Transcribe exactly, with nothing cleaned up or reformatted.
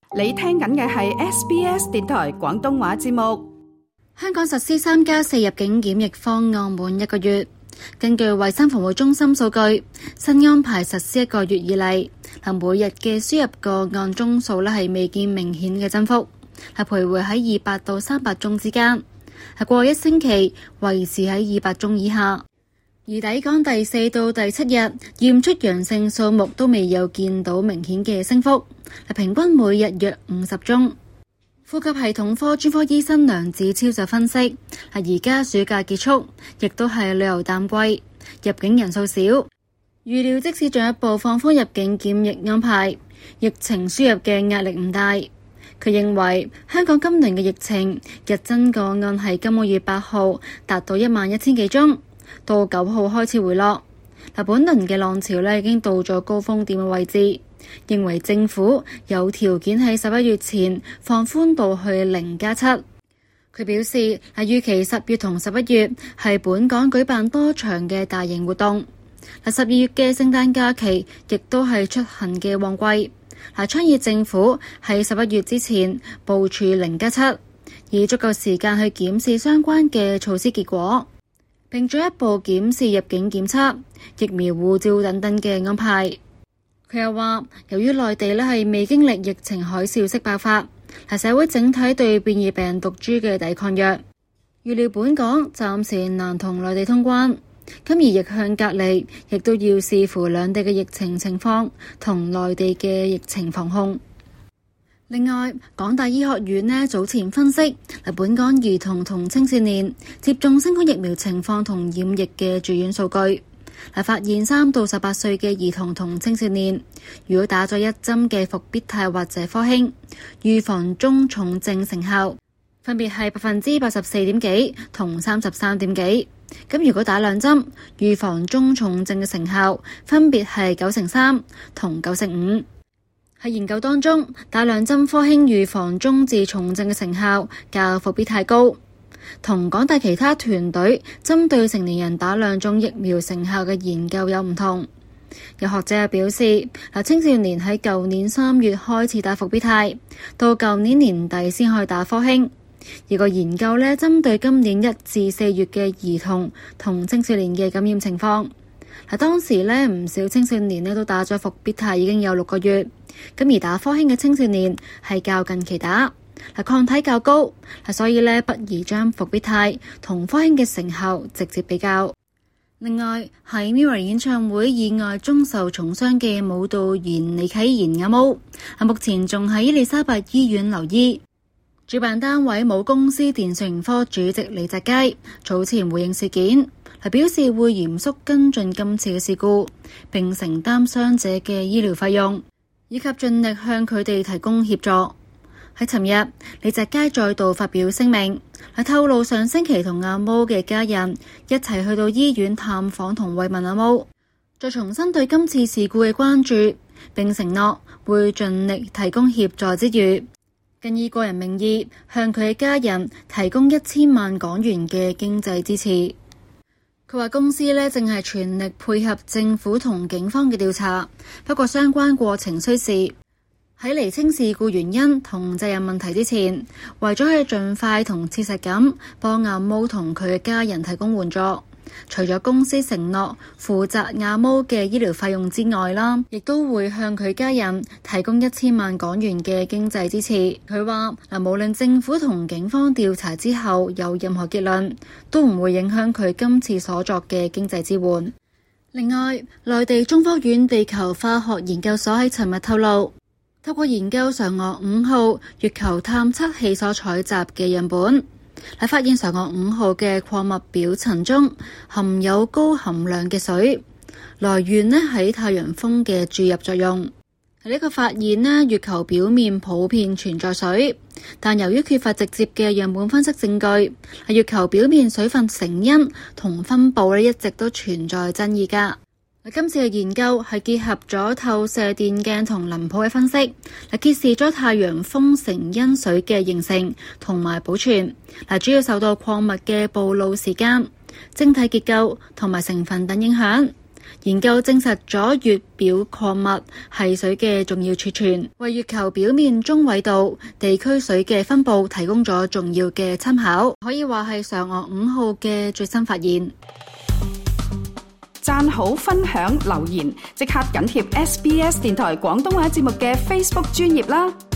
你聽緊嘅係 S B S 電台廣東話節目。 香港實施三加四入境檢疫方案滿一個月，根據衛生防護中心數據，新安排實施一個月以嚟，嗱每日嘅輸入個案宗數咧係未見明顯嘅增幅，係徘徊喺二百到三百宗之間，係過一星期維持喺二百宗以下。而抵港第四到第七日驗出陽性數目都未有見到明顯嘅升幅，係平均每日約五十宗。呼吸系統科專科醫生梁子超就分析，係而家暑假結束，亦都係旅遊淡季，入境人數少，預料即使進一步放寬入境檢疫安排，疫情輸入嘅壓力唔大。佢認為香港今年嘅疫情日增個案係今個月八號達到一萬一千幾宗，到九號開始回落。嗱，本輪嘅浪潮咧已經到咗高峰點嘅位置，認為政府有條件喺十一月前放寬到去零加七。佢表示係預期十月同十一月係本港舉辦多場嘅大型活動。嗱，十二月嘅聖誕假期亦都係出行嘅旺季。嗱，倡議政府喺十一月之前部署零加七，以足夠時間去檢視相關嘅措施結果，並進一步檢視入境檢測、疫苗護照等等嘅安排。佢又話，由於內地咧係未經歷疫情海嘯式爆發，係社會整體對變異病毒株嘅抵抗弱，預料本港暫時難同內地通關。咁而逆向隔離亦都要視乎兩地嘅疫情情況同內地嘅疫情防控。另外，港大醫學院呢早前分析嗱本港兒童同青少年接種新冠疫苗情況同染疫嘅住院數據，係發現三到十八歲嘅兒童同青少年，如果打咗一針嘅復必泰或者科興，預防中重症成效分別係百分之八十四點幾同三十三點幾。咁如果打兩針，預防中重症嘅成效分別係九成三同九成五。喺研究當中，打兩針科興預防中至重症嘅成效較復必泰高。同港大其他團隊針對成年人打兩種疫苗成效嘅研究有唔同。有學者表示，嗱青少年喺舊年三月開始打復必泰，到舊年年底先可以打科興。而個研究呢，針對今年一至四月嘅兒童同青少年嘅感染情況。嗱當時呢，唔少青少年呢都打咗復必泰已經有六個月，咁而打科興嘅青少年係較近期打。係抗體較高，係所以呢不宜將復必泰同科興嘅成效直接比較。另外喺 Mirror 演唱會意外中受重傷嘅舞蹈員李啟言阿毛，係目前仲喺伊利沙伯醫院留醫。主辦單位母公司電訊科主席李澤楷早前回應事件，係表示會嚴肅跟進今次嘅事故，並承擔傷者嘅醫療費用，以及盡力向佢哋提供協助。喺尋日，李澤楷再度發表聲明，係透露上星期同阿毛嘅家人一齊去到醫院探訪同慰問阿毛，再重申對今次事故嘅關注，並承諾會盡力提供協助之餘，更以個人名義向佢嘅家人提供一千萬港元嘅經濟支持。佢話公司呢正係全力配合政府同警方嘅調查，不過相關過程需時。喺釐清事故原因同責任問題之前，為咗去盡快同切實咁幫阿毛同佢嘅家人提供援助，除咗公司承諾負責阿毛嘅醫療費用之外啦，亦都會向佢家人提供一千萬港元嘅經濟支持。佢話嗱，無論政府同警方調查之後有任何結論，都唔會影響佢今次所作嘅經濟支援。另外，內地中科院地球化學研究所喺尋日透露，透過研究嫦娥五號月球探測器所採集嘅樣本，係發現嫦娥五號嘅礦物表層中含有高含量嘅水，來源呢喺太陽風嘅注入作用。喺呢個發現呢，月球表面普遍存在水，但由於缺乏直接嘅樣本分析證據，係月球表面水分成因同分布呢一直都存在爭議㗎。今次嘅研究係結合咗透射電鏡同林譜嘅分析，嚟揭示咗太陽風成因水嘅形成同埋保存，嗱主要受到礦物嘅暴露時間、晶體結構同埋成分等影響。 研究證實咗月表礦物係水嘅重要儲存，為月球表面中緯度地區水嘅分佈提供咗重要嘅參考，可以話係嫦娥五號嘅最新發現。 讚好、分享、留言，即刻緊貼 S B S 電台廣東話節目嘅 Facebook 專頁啦！